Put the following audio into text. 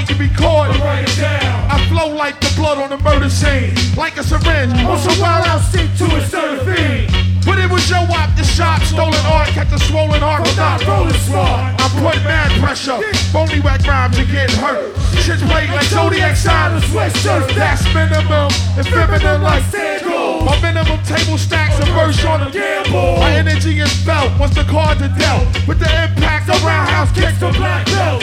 like to be caught. Write it down. I flow like the blood on the murder scene, like a syringe on some wild out shit to a certain thing. But it was your wop, the shop, stolen art, kept a swollen heart, but not rolling smart. I put mad pressure, phony whack rhymes and getting hurt. Shit's played like Zodiac sign and sweatshirt. That's minimum, and feminine like sandals. My minimum table stacks and verse on the gamble. My energy is felt once the cards are dealt. With the impact of roundhouse kicks and black belts.